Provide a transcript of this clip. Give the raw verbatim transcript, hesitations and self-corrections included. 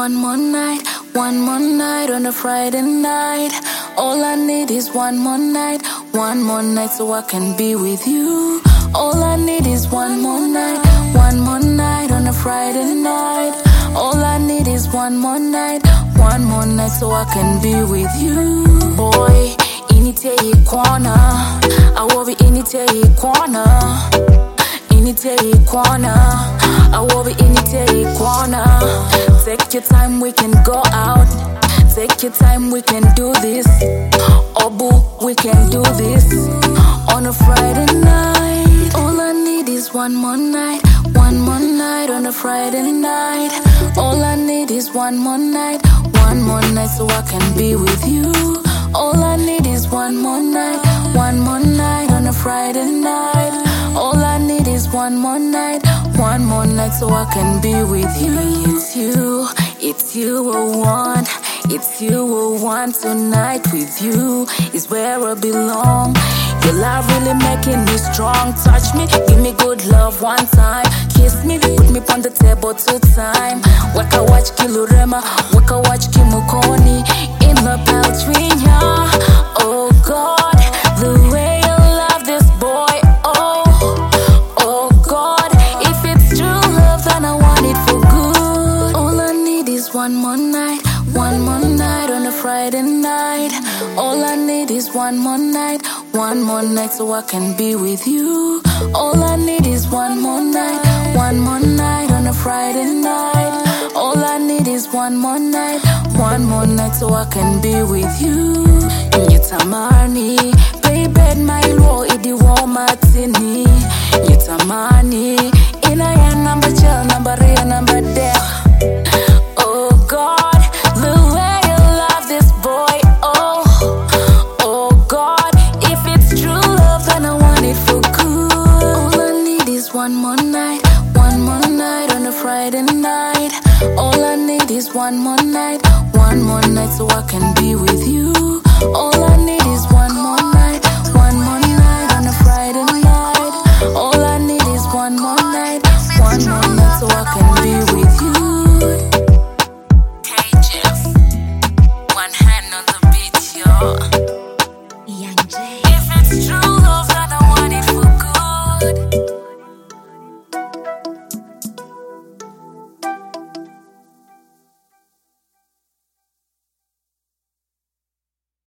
one more night, one more night on a Friday night. All I need is one more night, one more night so I can be with you. All I need is one more night, one more night on a Friday night. All I need is one more night, one more night so I can be with you. Boy, inite ikwana, I will be inite ikwana, inite ikwana, I will be inite ikwana. Take your time, we can go out. Take your time, we can do this. Oh boo, we can do this on a Friday night. All I need is one more night, one more night on a Friday night. All I need is one more night, one more night so I can be with you. All I need is one more night, one more night on a Friday night. All I need is one more night, one more night so I can be with you. It's you, it's you I want. It's you I want tonight. With you is where I belong. Your love really making me strong. Touch me, give me good love one time. Kiss me, put me on the table two time. Waka watch Kilurema, waka watch Kimukoni in the Paltrinia. Oh God, the way you love this boy. Oh, oh God, if it's true love then I want it for good. All I need is one more night, one more night on a Friday night. All I need is one more night, one more night so I can be with you. All I need is one more night, one more night on a Friday night. All I need is one more night, one more night so I can be with you. Nyitamani, baby, my law, idi wo matini. Nyitamani, ina ya number gel, number real, number there. Oh God, the way you love this boy. Oh, oh God, if it's true love, then I want it for good. All I need is one more night, one more night on a Friday night. All I need is one more night, one more night so I can be with you.